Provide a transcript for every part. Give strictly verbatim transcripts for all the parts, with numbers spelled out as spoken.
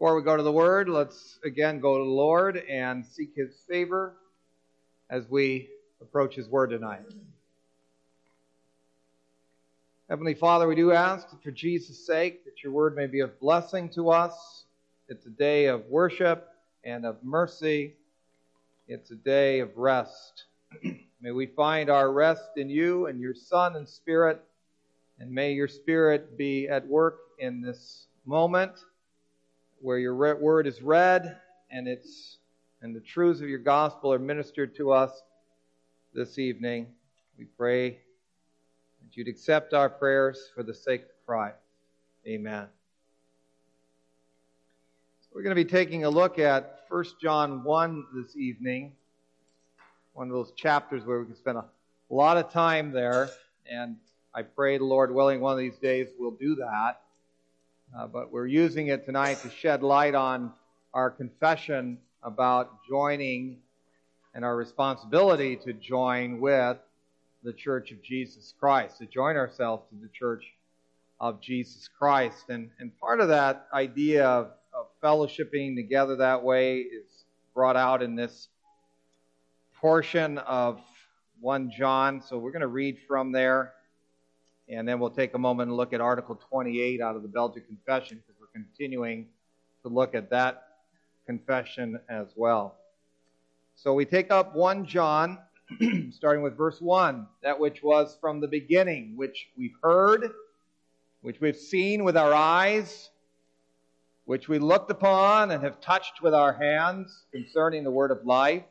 Before we go to the Word, let's again go to the Lord and seek His favor as we approach His Word tonight. Heavenly Father, we do ask that for Jesus' sake that Your Word may be of blessing to us. It's a day of worship and of mercy. It's a day of rest. May we find our rest in You and Your Son and Spirit, and may Your Spirit be at work in this moment where Your Word is read and it's and the truths of Your gospel are ministered to us this evening. We pray that You'd accept our prayers for the sake of Christ. Amen. So we're going to be taking a look at First John one this evening, one of those chapters where we can spend a lot of time there, and I pray, the Lord willing, one of these days we'll do that. Uh, but we're using it tonight to shed light on our confession about joining and our responsibility to join with the Church of Jesus Christ, to join ourselves to the Church of Jesus Christ. And, and part of that idea of, of fellowshipping together that way is brought out in this portion of First John. So we're going to read from there. And then we'll take a moment and look at Article twenty-eight out of the Belgic Confession, because we're continuing to look at that confession as well. So we take up First John, starting with verse one. That which was from the beginning, which we've heard, which we've seen with our eyes, which we looked upon and have touched with our hands concerning the word of life.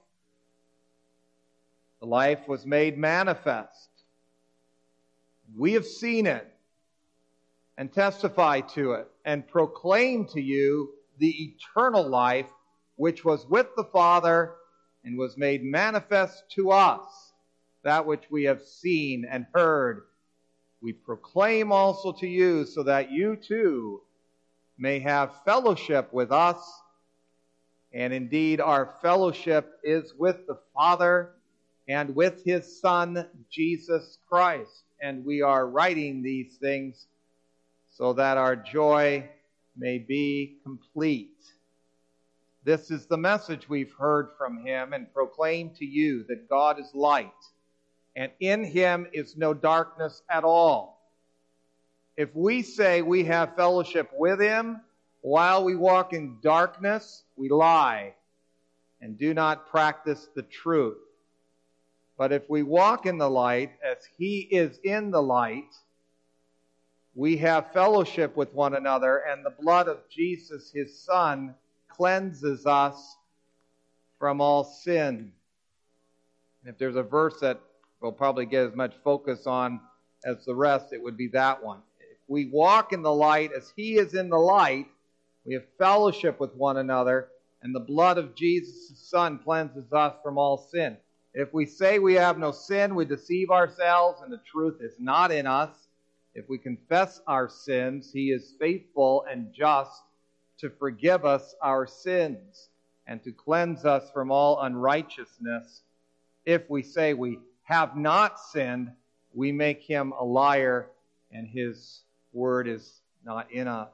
The life was made manifest. We have seen it and testify to it and proclaim to you the eternal life which was with the Father and was made manifest to us. That which we have seen and heard, we proclaim also to you, so that you too may have fellowship with us. And indeed, our fellowship is with the Father and with His Son, Jesus Christ. And we are writing these things so that our joy may be complete. This is the message we've heard from Him and proclaimed to you, that God is light, and in Him is no darkness at all. If we say we have fellowship with Him while we walk in darkness, we lie and do not practice the truth. But if we walk in the light as He is in the light, we have fellowship with one another, and the blood of Jesus, His Son, cleanses us from all sin. If there's a verse that will probably get as much focus on as the rest, it would be that one. If we walk in the light as He is in the light, we have fellowship with one another, and the blood of Jesus, His Son, cleanses us from all sin. If we say we have no sin, we deceive ourselves, and the truth is not in us. If we confess our sins, He is faithful and just to forgive us our sins and to cleanse us from all unrighteousness. If we say we have not sinned, we make Him a liar, and His word is not in us.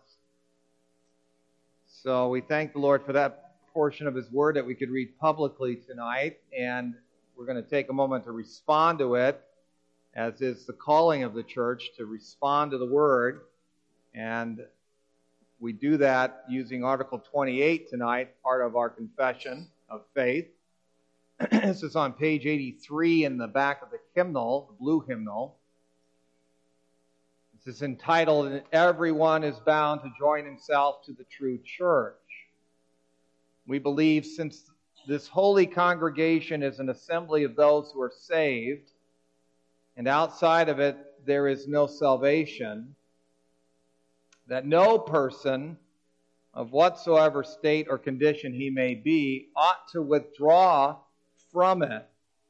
So we thank the Lord for that portion of His word that we could read publicly tonight, and we're going to take a moment to respond to it, as is the calling of the church, to respond to the Word. And we do that using Article twenty-eight tonight, part of our confession of faith. This is on page eighty-three in the back of the hymnal, the blue hymnal. This is entitled, "Everyone is bound to join himself to the true church." We believe, since this holy congregation is an assembly of those who are saved, and outside of it there is no salvation, that no person of whatsoever state or condition he may be ought to withdraw from it,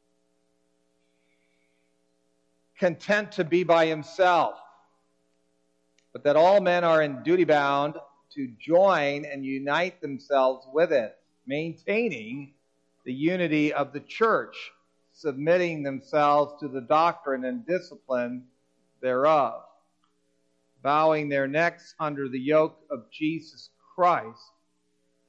content to be by himself, but that all men are in duty bound to join and unite themselves with it, maintaining the unity of the church, submitting themselves to the doctrine and discipline thereof, bowing their necks under the yoke of Jesus Christ,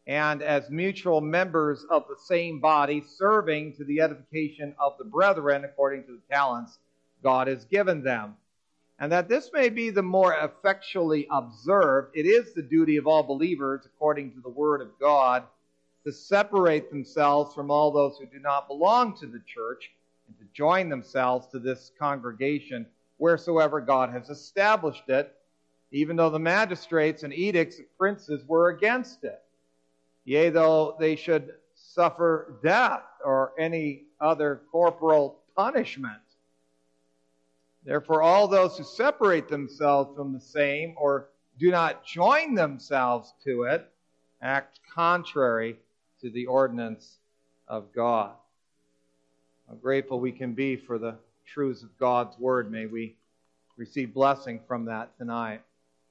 and as mutual members of the same body, serving to the edification of the brethren according to the talents God has given them. And that this may be the more effectually observed, it is the duty of all believers, according to the word of God, to separate themselves from all those who do not belong to the church, and to join themselves to this congregation wheresoever God has established it, even though the magistrates and edicts of princes were against it. Yea, though they should suffer death or any other corporal punishment. Therefore, all those who separate themselves from the same or do not join themselves to it act contrary to the ordinance of God. How grateful we can be for the truths of God's word. May we receive blessing from that tonight.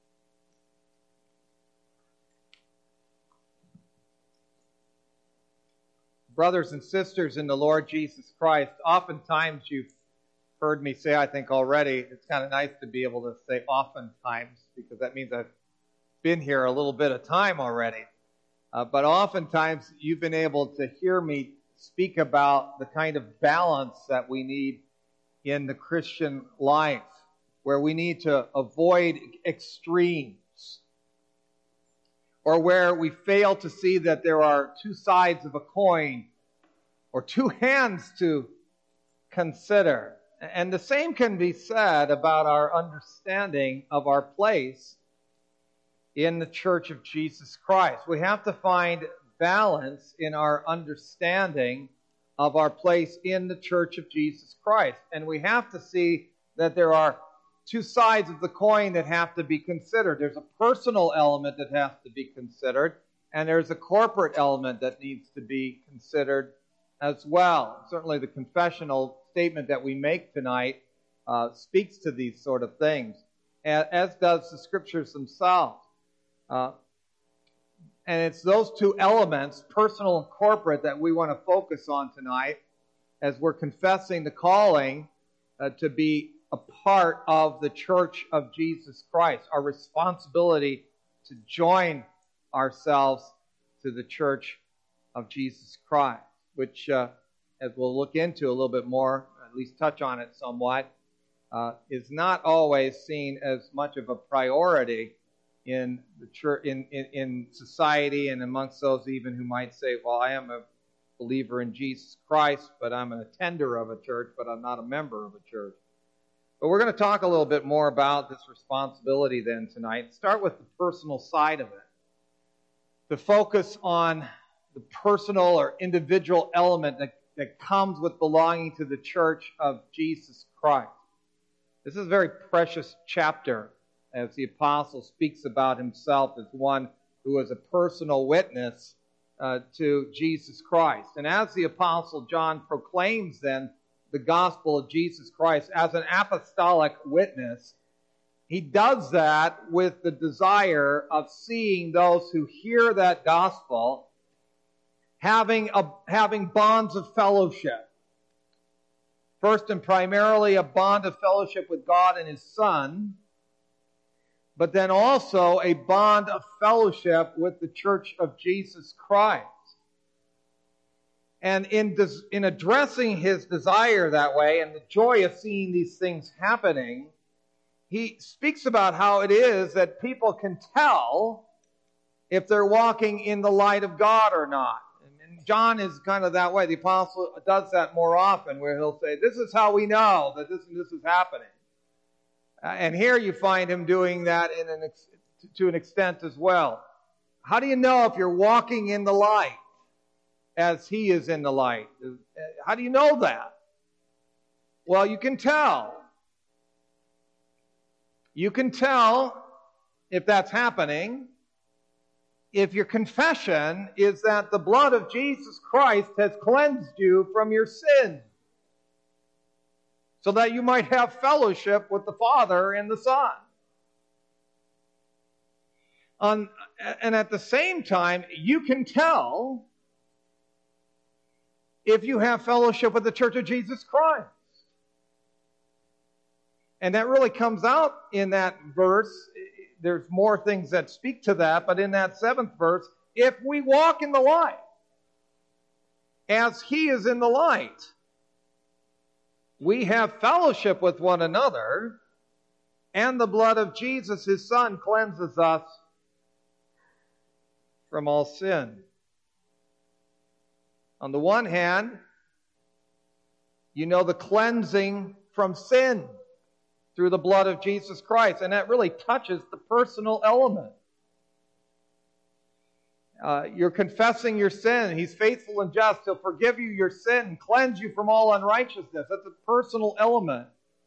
Brothers and sisters in the Lord Jesus Christ, oftentimes you've heard me say, I think already, it's kind of nice to be able to say oftentimes, because that means I've been here a little bit of time already. Uh, but oftentimes you've been able to hear me speak about the kind of balance that we need in the Christian life, where we need to avoid extremes, or where we fail to see that there are two sides of a coin or two hands to consider. And the same can be said about our understanding of our place in the Church of Jesus Christ. We have to find balance in our understanding of our place in the Church of Jesus Christ. And we have to see that there are two sides of the coin that have to be considered. There's a personal element that has to be considered, and there's a corporate element that needs to be considered as well. Certainly the confessional statement that we make tonight uh, speaks to these sort of things, as does the Scriptures themselves. Uh, and it's those two elements, personal and corporate, that we want to focus on tonight as we're confessing the calling uh, to be a part of the Church of Jesus Christ, our responsibility to join ourselves to the Church of Jesus Christ, which, uh, as we'll look into a little bit more, at least touch on it somewhat, uh, is not always seen as much of a priority in the church, in, in, in society, and amongst those even who might say, well, I am a believer in Jesus Christ, but I'm an attender of a church, but I'm not a member of a church. But we're going to talk a little bit more about this responsibility then tonight. Start with the personal side of it. To focus on the personal or individual element that, that comes with belonging to the Church of Jesus Christ. This is a very precious chapter, as the apostle speaks about himself as one who is a personal witness uh, to Jesus Christ. And as the apostle John proclaims then the gospel of Jesus Christ as an apostolic witness, he does that with the desire of seeing those who hear that gospel having, a, having bonds of fellowship. First and primarily a bond of fellowship with God and His Son, but then also a bond of fellowship with the Church of Jesus Christ. And in, des- in addressing his desire that way and the joy of seeing these things happening, he speaks about how it is that people can tell if they're walking in the light of God or not. And John is kind of that way. The apostle does that more often, where he'll say, this is how we know that this and this is happening. Uh, and here you find him doing that in an ex- to an extent as well. How do you know if you're walking in the light as He is in the light? How do you know that? Well, you can tell. You can tell if that's happening if your confession is that the blood of Jesus Christ has cleansed you from your sins, so that you might have fellowship with the Father and the Son. On, and at the same time, you can tell if you have fellowship with the Church of Jesus Christ. And that really comes out in that verse. There's more things that speak to that, but in that seventh verse, if we walk in the light, as He is in the light, we have fellowship with one another, and the blood of Jesus, His Son, cleanses us from all sin. On the one hand, you know the cleansing from sin through the blood of Jesus Christ, and that really touches the personal element. Uh, you're confessing your sin. He's faithful and just. He'll forgive you your sin and cleanse you from all unrighteousness. That's a personal element.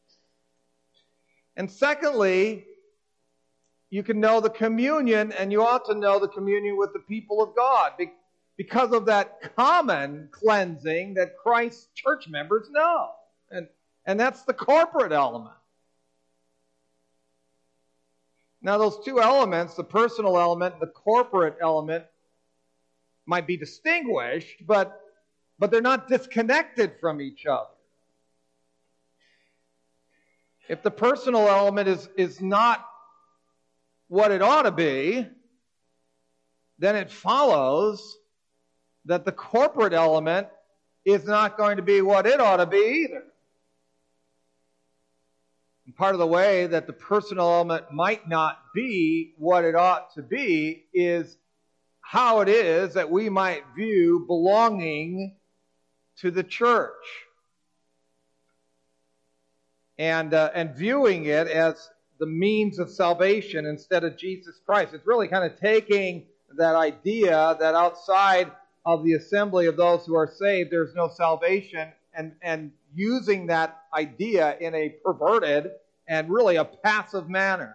And secondly, you can know the communion, and you ought to know the communion with the people of God because of that common cleansing that Christ's church members know. And, and that's the corporate element. Now, those two elements, the personal element and the corporate element, might be distinguished, but, but they're not disconnected from each other. If the personal element is, is not what it ought to be, then it follows that the corporate element is not going to be what it ought to be either. And part of the way that the personal element might not be what it ought to be is how it is that we might view belonging to the church. And, uh, and viewing it as the means of salvation instead of Jesus Christ. It's really kind of taking that idea that outside of the assembly of those who are saved, there's no salvation, and, and using that idea in a perverted and really a passive manner.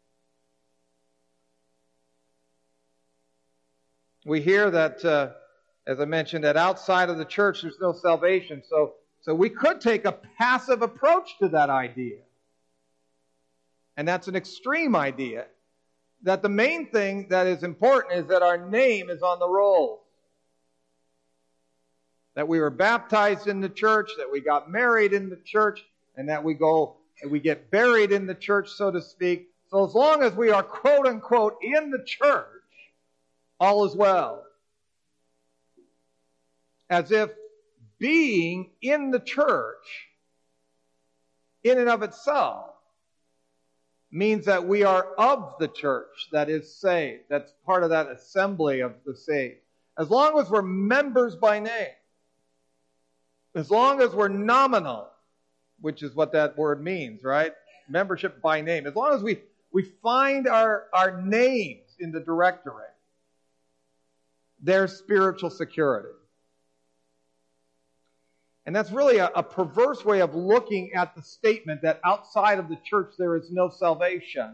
We hear that, uh, as I mentioned, that outside of the church there's no salvation. So, so we could take a passive approach to that idea. And that's an extreme idea. That the main thing that is important is that our name is on the rolls. That we were baptized in the church, that we got married in the church, and that we go and we get buried in the church, so to speak. So as long as we are quote unquote in the church, all is well. As if being in the church in and of itself means that we are of the church that is saved. That's part of that assembly of the saved. As long as we're members by name, as long as we're nominal, which is what that word means, right? Membership by name. As long as we, we find our, our names in the directory, there's spiritual security. And that's really a, a perverse way of looking at the statement that outside of the church there is no salvation.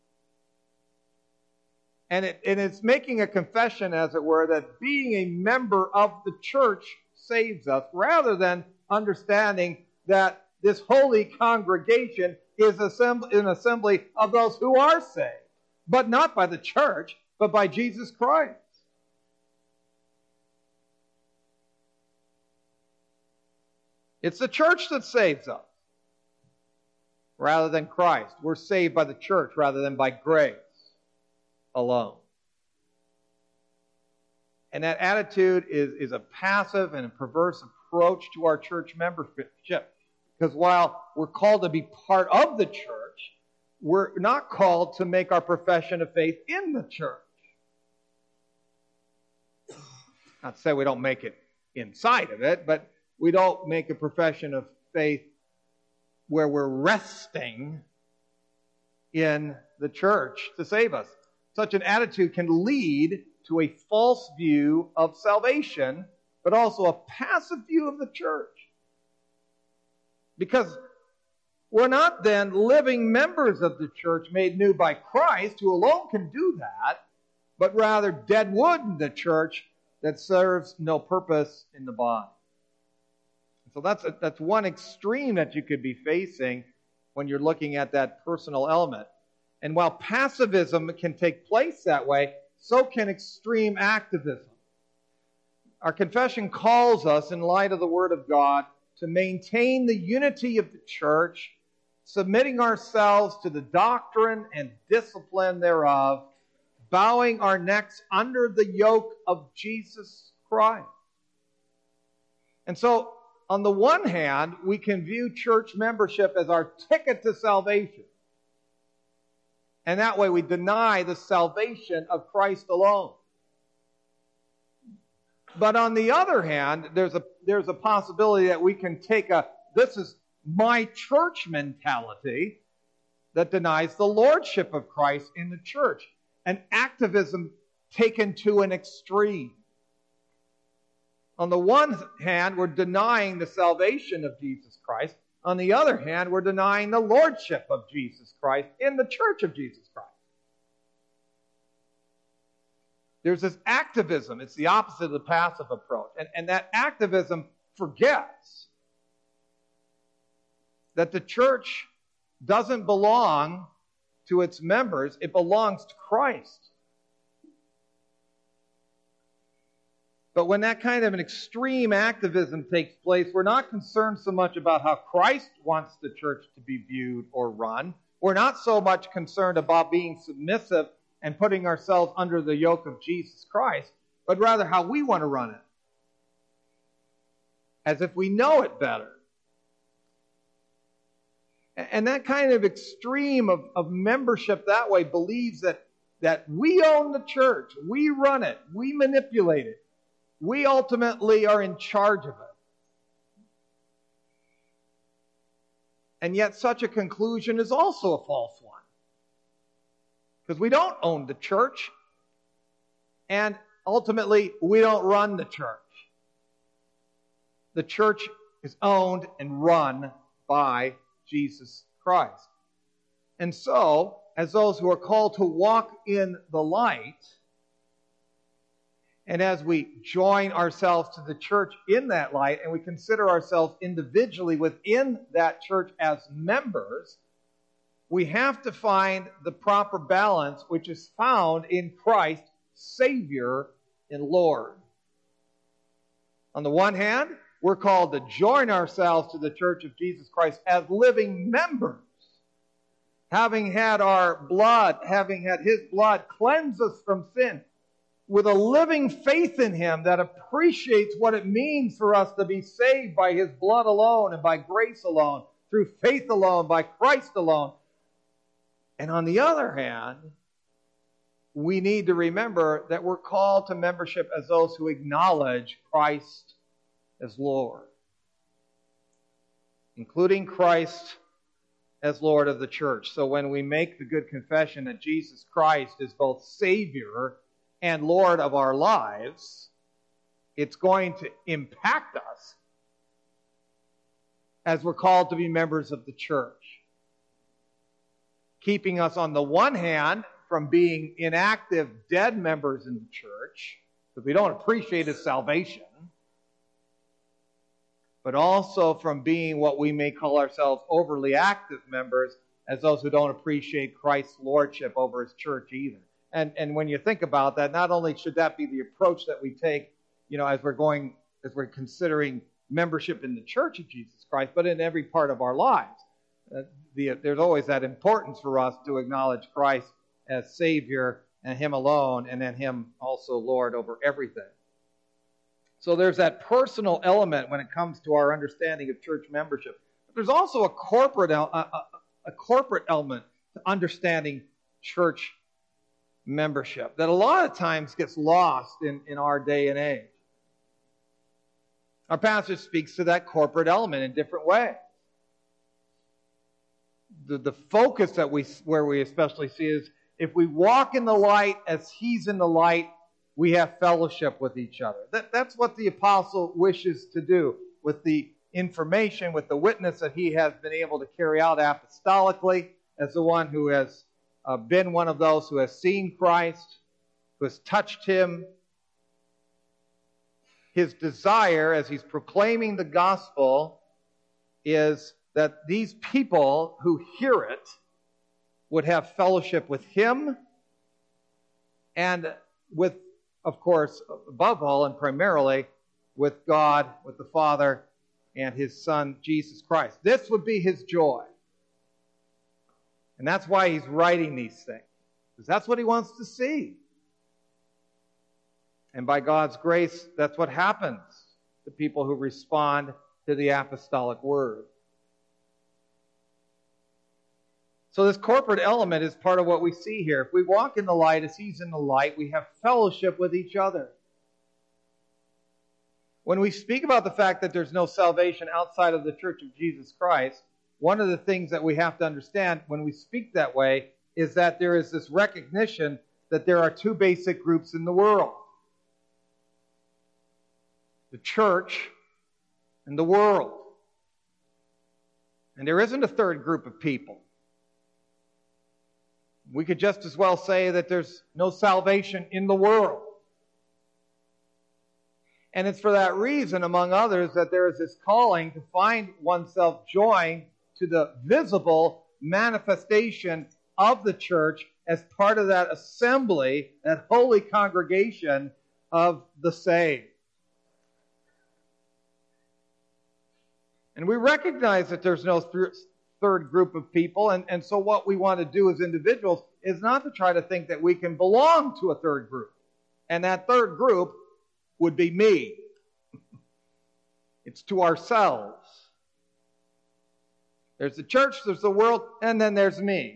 And, it, and it's making a confession, as it were, that being a member of the church saves us, rather than understanding that this holy congregation is an assembly of those who are saved, but not by the church, but by Jesus Christ. It's the church that saves us, rather than Christ. We're saved by the church rather than by grace alone. And that attitude is, is a passive and a perverse approach to our church membership. Because while we're called to be part of the church, we're not called to make our profession of faith in the church. Not to say we don't make it inside of it, but we don't make a profession of faith where we're resting in the church to save us. Such an attitude can lead to a false view of salvation, but also a passive view of the church. Because we're not then living members of the church made new by Christ, who alone can do that, but rather dead wood in the church that serves no purpose in the body. So that's a, that's one extreme that you could be facing when you're looking at that personal element. And while passivism can take place that way, so can extreme activism. Our confession calls us, in light of the Word of God, to maintain the unity of the church, submitting ourselves to the doctrine and discipline thereof, bowing our necks under the yoke of Jesus Christ. And so, on the one hand, we can view church membership as our ticket to salvation. And that way we deny the salvation of Christ alone. But on the other hand, there's a, there's a possibility that we can take a, this is my church mentality that denies the lordship of Christ in the church. An activism taken to an extreme. On the one hand, we're denying the salvation of Jesus Christ. On the other hand, we're denying the lordship of Jesus Christ in the church of Jesus Christ. There's this activism. It's the opposite of the passive approach. And, and that activism forgets that the church doesn't belong to its members. It belongs to Christ. But when that kind of an extreme activism takes place, we're not concerned so much about how Christ wants the church to be viewed or run. We're not so much concerned about being submissive and putting ourselves under the yoke of Jesus Christ, but rather how we want to run it. As if we know it better. And that kind of extreme of, of membership that way believes that, that we own the church, we run it, we manipulate it. We ultimately are in charge of it. And yet such a conclusion is also a false one. Because we don't own the church. And ultimately, we don't run the church. The church is owned and run by Jesus Christ. And so, as those who are called to walk in the light, and as we join ourselves to the church in that light, and we consider ourselves individually within that church as members, we have to find the proper balance which is found in Christ, Savior and Lord. On the one hand, we're called to join ourselves to the church of Jesus Christ as living members, having had our blood, having had His blood cleanse us from sin, with a living faith in Him that appreciates what it means for us to be saved by His blood alone and by grace alone, through faith alone, by Christ alone. And on the other hand, we need to remember that we're called to membership as those who acknowledge Christ as Lord, including Christ as Lord of the church. So when we make the good confession that Jesus Christ is both Savior and Lord of our lives, it's going to impact us as we're called to be members of the church, keeping us on the one hand from being inactive, dead members in the church, because we don't appreciate His salvation, but also from being what we may call ourselves overly active members, as those who don't appreciate Christ's lordship over His church either. And, and when you think about that, not only should that be the approach that we take, you know, as we're going, as we're considering membership in the church of Jesus Christ, but in every part of our lives. Uh, the, there's always that importance for us to acknowledge Christ as Savior and Him alone, and then Him also Lord over everything. So there's that personal element when it comes to our understanding of church membership. But there's also a corporate, a, a, a corporate element to understanding church membership that a lot of times gets lost in, in our day and age. Our passage speaks to that corporate element in different ways. The, the focus that we where we especially see is if we walk in the light as He's in the light, we have fellowship with each other. That, that's what the apostle wishes to do with the information, with the witness that he has been able to carry out apostolically as the one who has uh, been one of those who has seen Christ, who has touched Him. His desire as he's proclaiming the gospel is that these people who hear it would have fellowship with Him and with, of course, above all and primarily, with God, with the Father, and His Son, Jesus Christ. This would be His joy. And that's why He's writing these things. Because that's what He wants to see. And by God's grace, that's what happens to people who respond to the apostolic word. So this corporate element is part of what we see here. If we walk in the light as He's in the light, we have fellowship with each other. When we speak about the fact that there's no salvation outside of the Church of Jesus Christ, one of the things that we have to understand when we speak that way is that there is this recognition that there are two basic groups in the world: the church and the world. And there isn't a third group of people. We could just as well say that there's no salvation in the world. And it's for that reason, among others, that there is this calling to find oneself joined to the visible manifestation of the church as part of that assembly, that holy congregation of the saved. And we recognize that there's no th- third group of people, and, and so what we want to do as individuals is not to try to think that we can belong to a third group. And that third group would be me. It's to ourselves. There's the church, there's the world, and then there's me.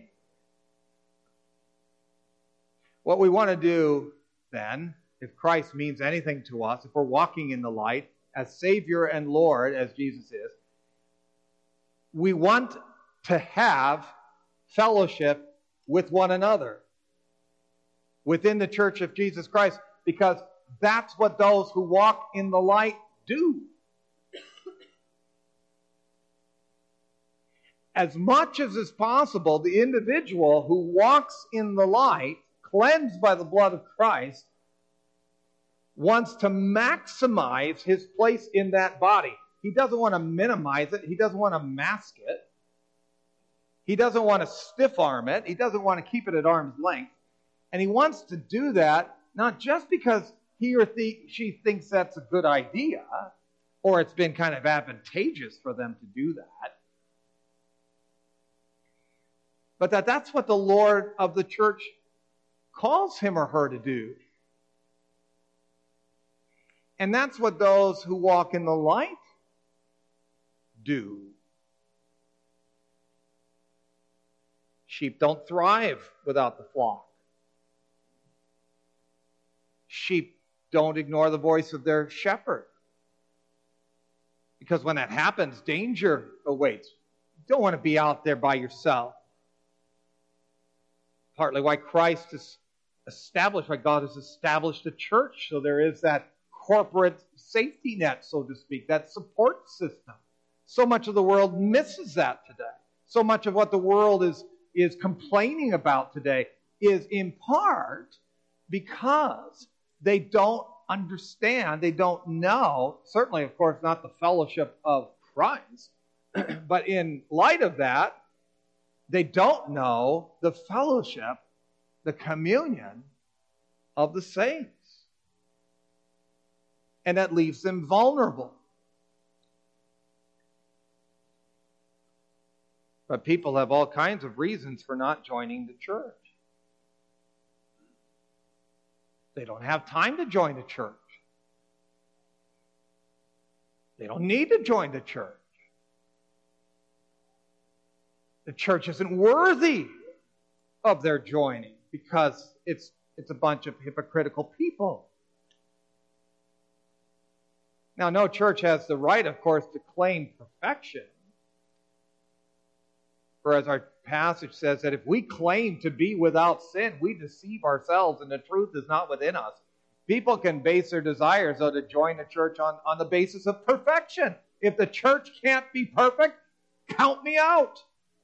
What we want to do then, if Christ means anything to us, if we're walking in the light as Savior and Lord, as Jesus is, we want to have fellowship with one another within the Church of Jesus Christ, because that's what those who walk in the light do. As much as is possible, the individual who walks in the light, cleansed by the blood of Christ, wants to maximize his place in that body. He doesn't want to minimize it. He doesn't want to mask it. He doesn't want to stiff-arm it. He doesn't want to keep it at arm's length. And he wants to do that not just because he or the, she thinks that's a good idea, or it's been kind of advantageous for them to do that, but that that's what the Lord of the church calls him or her to do. And that's what those who walk in the light do. Sheep don't thrive without the flock. Sheep don't ignore the voice of their shepherd. Because when that happens, danger awaits. You don't want to be out there by yourself. Partly why Christ is established, why God has established a church. So there is that corporate safety net, so to speak, that support system. So much of the world misses that today. So much of what the world is, is complaining about today is in part because they don't understand, they don't know, certainly, of course, not the fellowship of Christ, but in light of that, they don't know the fellowship, the communion of the saints. And that leaves them vulnerable. But people have all kinds of reasons for not joining the church. They don't have time to join the church. They don't need to join the church. The church isn't worthy of their joining because it's, it's a bunch of hypocritical people. Now, no church has the right, of course, to claim perfection. For as our passage says, that if we claim to be without sin, we deceive ourselves and the truth is not within us. People can base their desires, though, to join the church on, on the basis of perfection. If the church can't be perfect, count me out.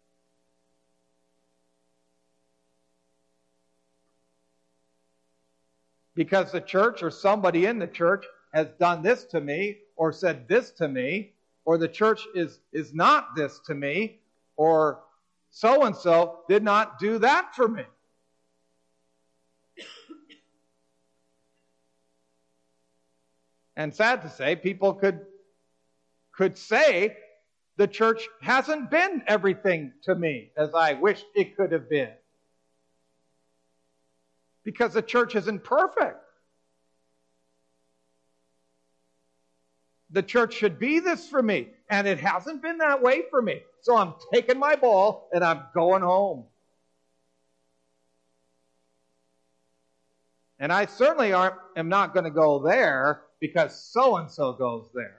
Because the church or somebody in the church has done this to me or said this to me, or the church is, is not this to me, or so-and-so did not do that for me. And sad to say, people could, could say the church hasn't been everything to me as I wished it could have been. Because the church isn't perfect. the church should be this for me. And it hasn't been that way for me. So I'm taking my ball and I'm going home. And I certainly aren't, am not going to go there because so-and-so goes there.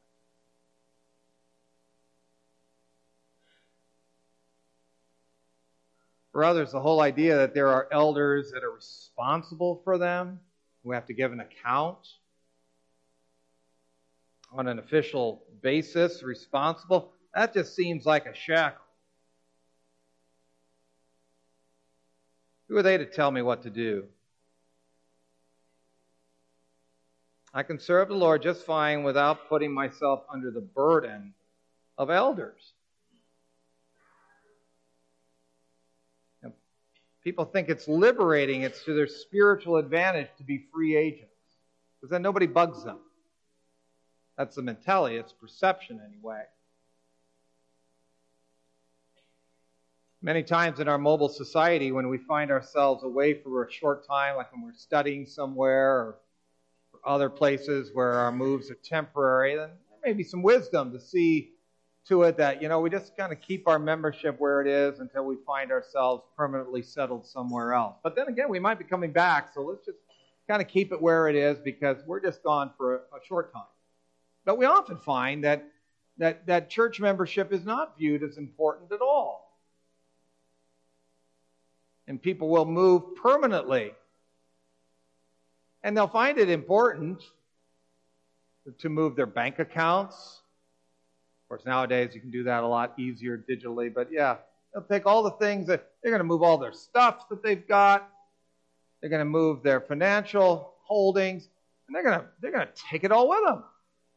For others, the whole idea that there are elders that are responsible for them, who have to give an account on an official basis, responsible, that just seems like a shackle. Who are they to tell me what to do? I can serve the Lord just fine without putting myself under the burden of elders. Now, people think it's liberating, it's to their spiritual advantage to be free agents, because then nobody bugs them. That's the mentality, it's perception anyway. Many times in our mobile society, when we find ourselves away for a short time, like when we're studying somewhere or other places where our moves are temporary, then there may be some wisdom to see to it that, you know, we just kind of keep our membership where it is until we find ourselves permanently settled somewhere else. But then again, we might be coming back, so let's just kind of keep it where it is because we're just gone for a, a short time. But we often find that, that that church membership is not viewed as important at all. And people will move permanently. And they'll find it important to move their bank accounts. Of course, nowadays you can do that a lot easier digitally. But yeah, they'll take all the things that they're going to move all their stuff that they've got. They're going to move their financial holdings, and they're going to they're going to take it all with them.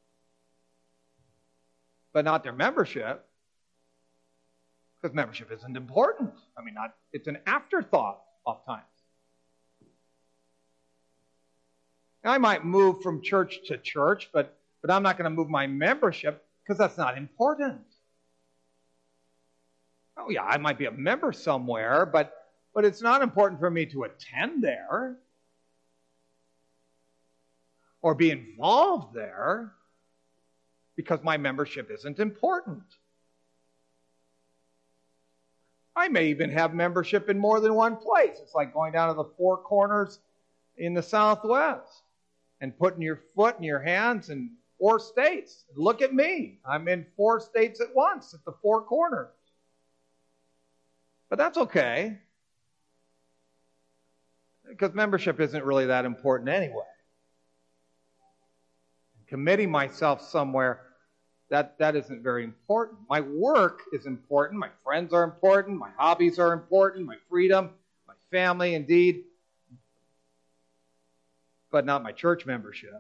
But not their membership, because membership isn't important. I mean, not it's an afterthought oftentimes. I might move from church to church, but, but I'm not going to move my membership because that's not important. Oh yeah, I might be a member somewhere, but, but it's not important for me to attend there or be involved there because my membership isn't important. I may even have membership in more than one place. It's like going down to the Four Corners in the Southwest and putting your foot in your hands in four states. Look at me. I'm in four states at once at the Four Corners. But that's okay, because membership isn't really that important anyway. Committing myself somewhere, that, that isn't very important. My work is important. My friends are important. My hobbies are important. My freedom, my family, indeed. But not my church membership.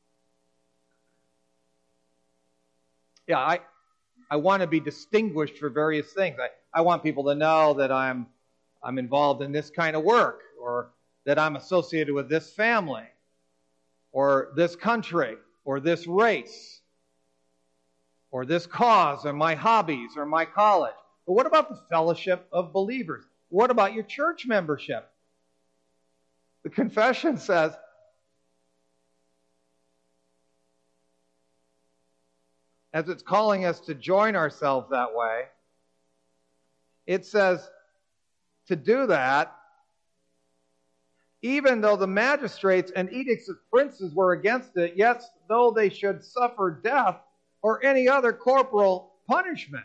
Yeah, I I want to be distinguished for various things. I, I want people to know that I'm I'm involved in this kind of work, or that I'm associated with this family, or this country, or this race, or this cause, or my hobbies, or my college. But what about the fellowship of believers? What about your church membership? The confession says, as it's calling us to join ourselves that way, it says to do that, even though the magistrates and edicts of princes were against it, yes, though they should suffer death or any other corporal punishment.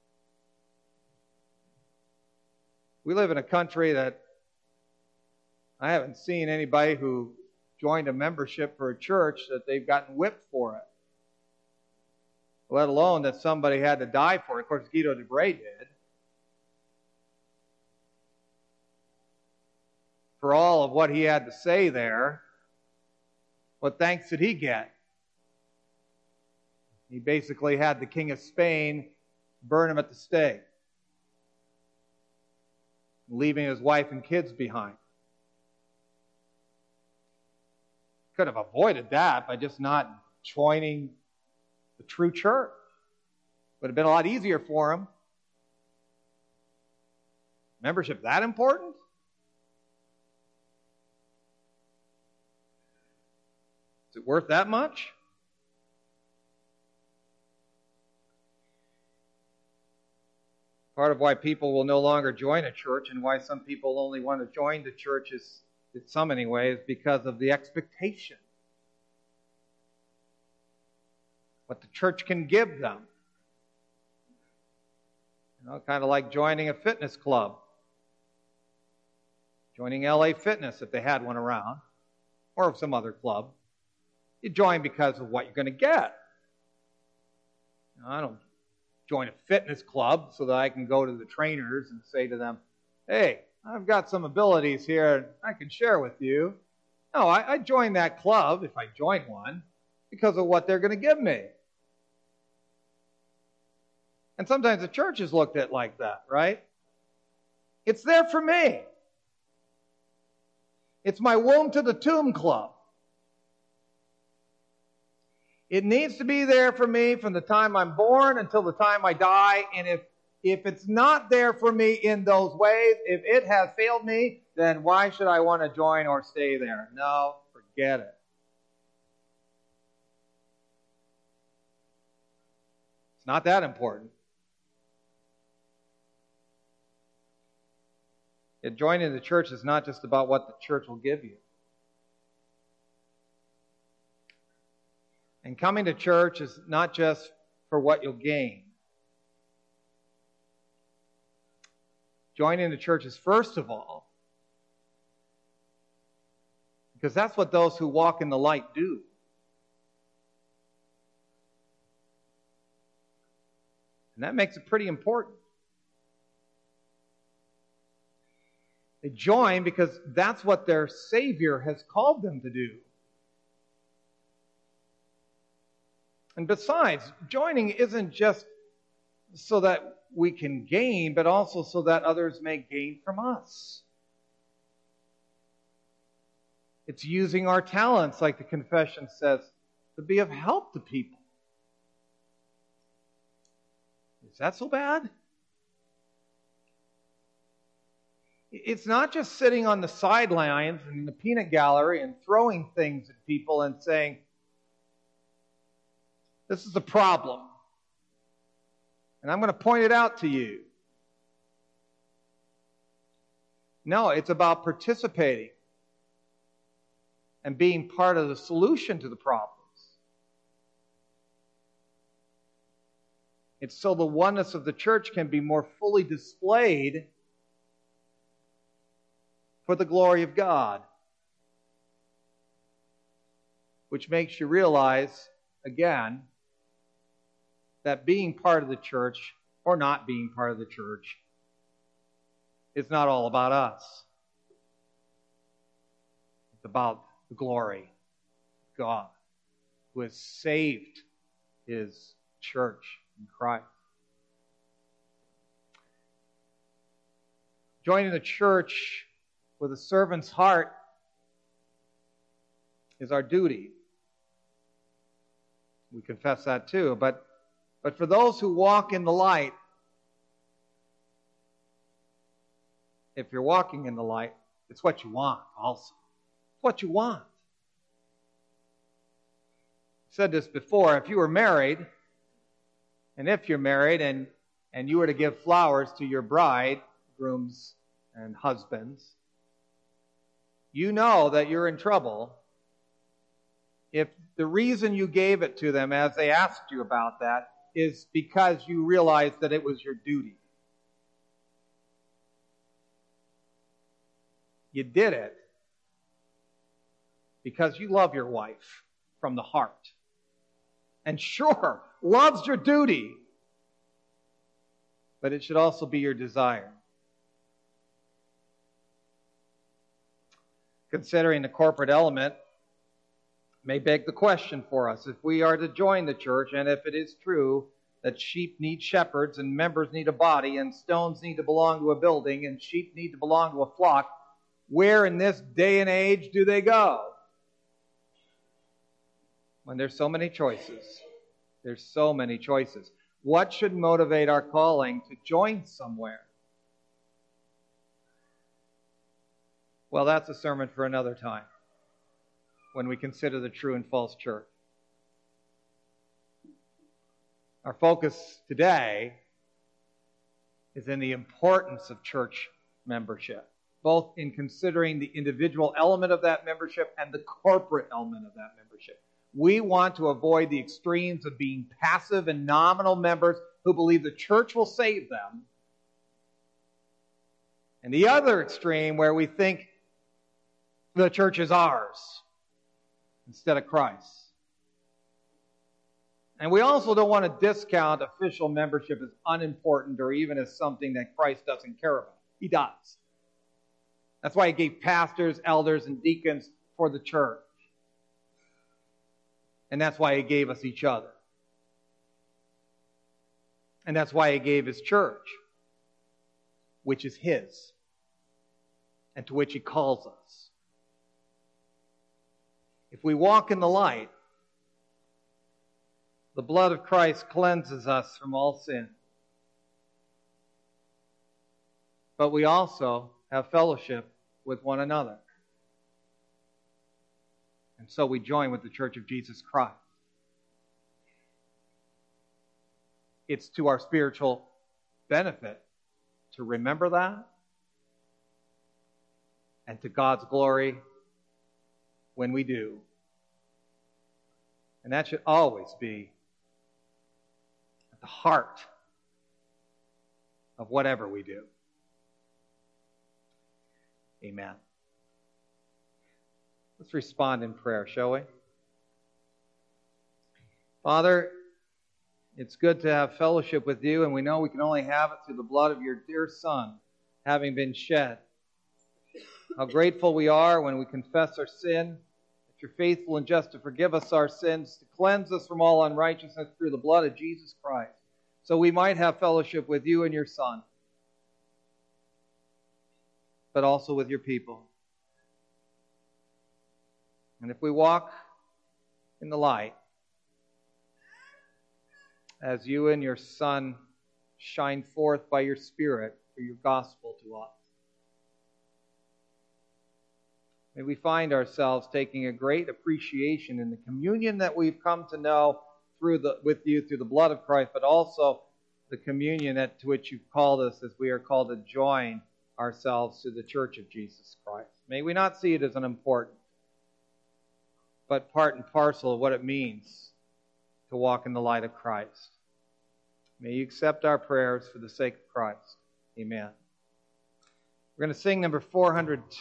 We live in a country that I haven't seen anybody who joined a membership for a church that they've gotten whipped for it, let alone that somebody had to die for it. Of course, Guido de Bray did. For all of what he had to say there, what thanks did he get? He basically had the King of Spain burn him at the stake, leaving his wife and kids behind. Could have avoided that by just not joining the true church. Would have been a lot easier for him. Membership that important? Is it worth that much? Part of why people will no longer join a church and why some people only want to join the church is, in some anyway, is because of the expectation. What the church can give them. You know, kind of like joining a fitness club. Joining L A Fitness if they had one around, or some other club. You join because of what you're going to get. You know, I don't join a fitness club so that I can go to the trainers and say to them, hey, I've got some abilities here I can share with you. No, I, I join that club, if I join one, because of what they're going to give me. And sometimes the church is looked at like that, right? It's there for me. It's my womb to the tomb club. It needs to be there for me from the time I'm born until the time I die. And if, if it's not there for me in those ways, if it has failed me, then why should I want to join or stay there? No, forget it. It's not that important. Yet joining the church is not just about what the church will give you. And coming to church is not just for what you'll gain. Joining the church is first of all, because that's what those who walk in the light do. And that makes it pretty important. They join because that's what their Savior has called them to do. And besides, joining isn't just so that we can gain, but also so that others may gain from us. It's using our talents, like the confession says, to be of help to people. Is that so bad? It's not just sitting on the sidelines in the peanut gallery and throwing things at people and saying, this is a problem, and I'm going to point it out to you. No, it's about participating and being part of the solution to the problems. It's so the oneness of the church can be more fully displayed for the glory of God, which makes you realize, again, that being part of the church or not being part of the church is not all about us. It's about the glory of God, who has saved His church in Christ. Joining the church with a servant's heart is our duty. We confess that too, but But for those who walk in the light, if you're walking in the light, it's what you want also. It's what you want. I said this before, if you were married, and if you're married and, and you were to give flowers to your bride, grooms and husbands, you know that you're in trouble if the reason you gave it to them as they asked you about that is because you realized that it was your duty. You did it because you love your wife from the heart. And sure, love's your duty, but it should also be your desire. Considering the corporate element may beg the question for us. If we are to join the church, and if it is true that sheep need shepherds, and members need a body, and stones need to belong to a building, and sheep need to belong to a flock, where in this day and age do they go? When there's so many choices. There's so many choices. What should motivate our calling to join somewhere? Well, that's a sermon for another time, when we consider the true and false church. Our focus today is in the importance of church membership, both in considering the individual element of that membership and the corporate element of that membership. We want to avoid the extremes of being passive and nominal members who believe the church will save them, and the other extreme where we think the church is ours instead of Christ's. And we also don't want to discount official membership as unimportant or even as something that Christ doesn't care about. He does. That's why he gave pastors, elders, and deacons for the church. And that's why he gave us each other. And that's why he gave his church, which is his, and to which he calls us. If we walk in the light, the blood of Christ cleanses us from all sin. But we also have fellowship with one another. And so we join with the Church of Jesus Christ. It's to our spiritual benefit to remember that, and to God's glory when we do. And that should always be at the heart of whatever we do. Amen. Let's respond in prayer, shall we? Father, it's good to have fellowship with you, and we know we can only have it through the blood of your dear Son, having been shed. How grateful we are when we confess our sin, that you're faithful and just to forgive us our sins, to cleanse us from all unrighteousness through the blood of Jesus Christ, so we might have fellowship with you and your Son, but also with your people. And if we walk in the light, as you and your Son shine forth by your Spirit through your gospel to us, may we find ourselves taking a great appreciation in the communion that we've come to know through the, with you through the blood of Christ, but also the communion that, to which you've called us as we are called to join ourselves to the Church of Jesus Christ. May we not see it as unimportant, but part and parcel of what it means to walk in the light of Christ. May you accept our prayers for the sake of Christ. Amen. We're going to sing number four hundred two.